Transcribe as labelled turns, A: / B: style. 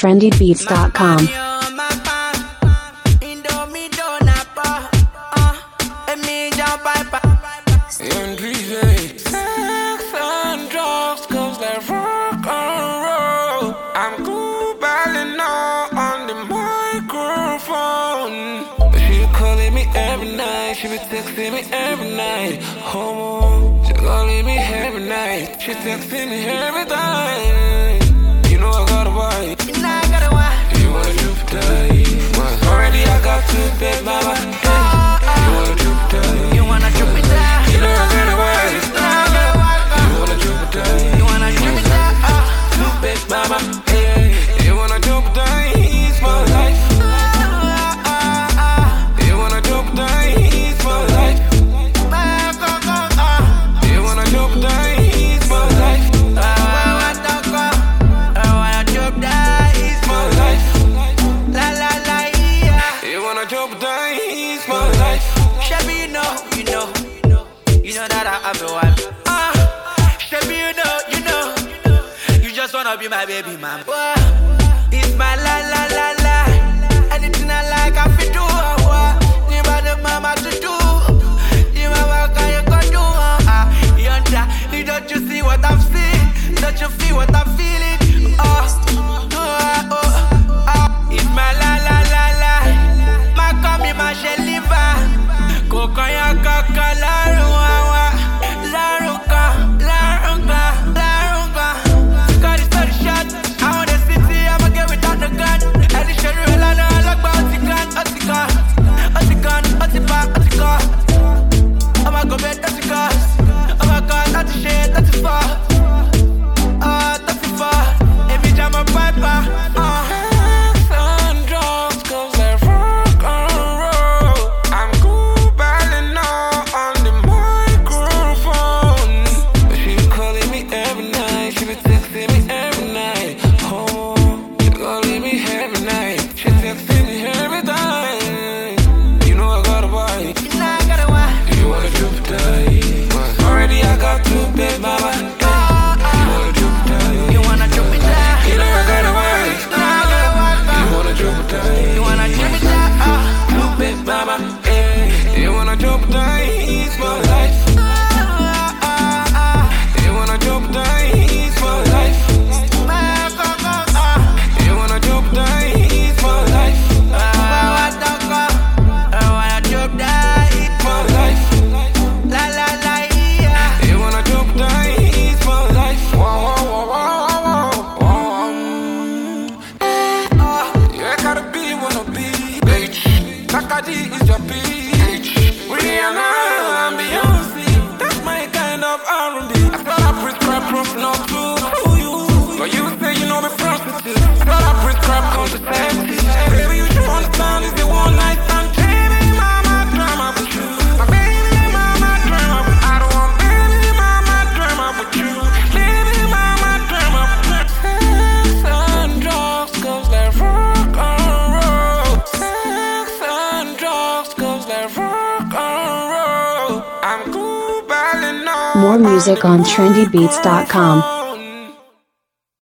A: trendybeats.com.
B: I'm cool balling on the microphone. She calling me every night, she be texting me every night. Homo, she calling me every night, she texting me every time. You know I got a wife, you know I got a wife. You wanna Jupiter, already I got two big mama. Hey, you wanna Jupiter, you wanna Jupiter. You know I got a wife, you wanna Jupiter, you wanna Jupiter. Two big mama. You wanna Jupiter, it's my life. You wanna Jupiter, it's my life. You wanna Jupiter, it's my life. I wanna Jupiter, it's my life. La la la, yeah. You wanna Jupiter, it's my life. Shabby, you know that I have a wife. Shabby, you know, you just wanna be my baby, man. It's my la la la la. Anything I like, I feel do. You want the mama to do. You want what you can do. You don't you see what I'm seeing? Don't you feel what I'm feeling? It's my la la la la. My come my sheliva. Cocoya coca la ruwa. La ruka, la ruka, la ruka. Got it so shot. I want the city, I'ma get without the gun. And the shit real, I know I like about the gun. I'ma go bet that's the cause. Oh my god, that's the shit, that's the far. That's the far. Every time I piper, sun drops, cause I rock and roll. I'm cool balling on the microphone. She calling me every night, she be texting me every night. Oh, she calling me every night, she texting me every time. You know I got a wife, you know I got a wife. You wanna Jupiter, already I got two big mama. You wanna Jupiter, you wanna Jupiter. You know I got a wife, you wanna Jupiter, you wanna Jupiter. Two big mama, you wanna Jupiter, it's my life. You wanna Jupiter, it's my life. You wanna Jupiter, it's my life. I wanna Jupiter, it's my life. La la la, yeah. You wanna Jupiter, it's my life. Yeah, gotta be, wanna be, bitch. Takadi is your bitch. Rihanna and Beyonce, that's my kind of R&B. I thought I prescribe proof not to you, but you say you know me prostitute. I thought I prescribe contraceptive. Baby, you should understand it's the one night stand. Baby, mama, drama with you. My baby, mama, drama with you. I don't want baby, mama, drama with you. Baby, mama, drama with you. Sex and drugs, cause they rock and roll. Sex and drugs, cause they rock and roll. I'm cool balling on.
A: More music on trendybeats.com.